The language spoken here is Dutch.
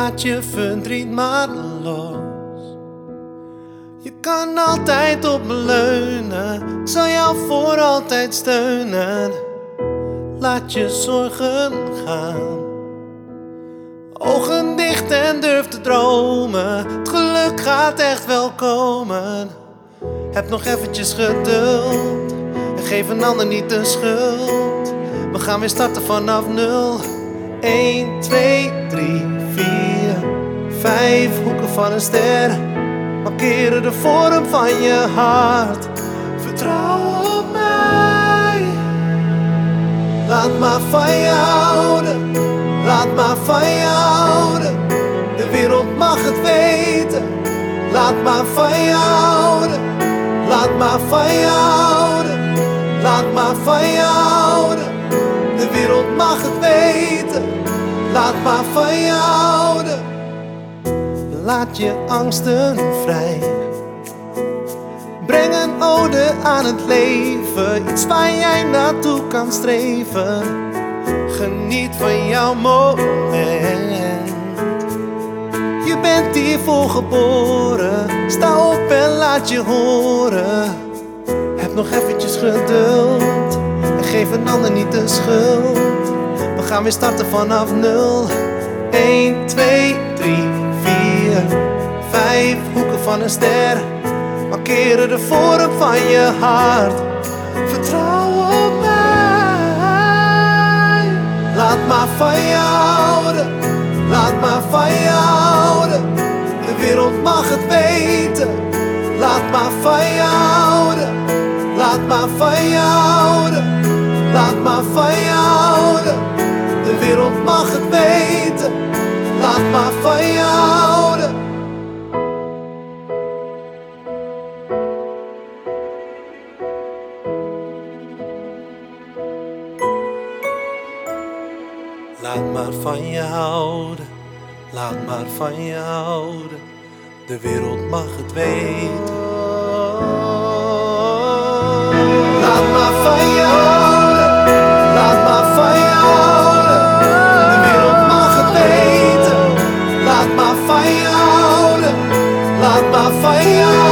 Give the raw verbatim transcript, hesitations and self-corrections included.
Laat je verdriet maar los. Je kan altijd op me leunen, ik zal jou voor altijd steunen. Laat je zorgen gaan. Ogen dicht en durf te dromen, het geluk gaat echt wel komen. Heb nog eventjes geduld en geef een ander niet de schuld. We gaan weer starten vanaf nul. één, twee, drie, vier, vijf hoeken van een ster markeren de vorm van je hart. Vertrouw op mij. Laat maar van je houden, laat maar van je houden. De wereld mag het weten. Laat maar van je houden, laat maar van je houden. Laat maar van je houden. De wereld mag het weten. Laat maar van je houden. Laat je angsten vrij. Breng een ode aan het leven, iets waar jij naartoe kan streven. Geniet van jouw moment. Je bent hiervoor geboren. Sta op en laat je horen. Heb nog eventjes geduld en geef een ander niet de schuld. We gaan weer starten vanaf nul. één, twee, drie, vier, vijf hoeken van een ster markeren de vorm van je hart. Vertrouw op mij. Laat maar van je houden, laat maar van je houden. De wereld mag het weten. Laat maar van je houden, laat maar van je houden. Laat maar van je houden. De wereld mag het weten. Laat maar van je houden. Laat maar van je houden. Laat maar van je houden. De wereld mag het weten. Laat maar van je houden. Laat maar van je houden. De wereld mag het weten. Laat maar van je houden. Laat maar van je houden.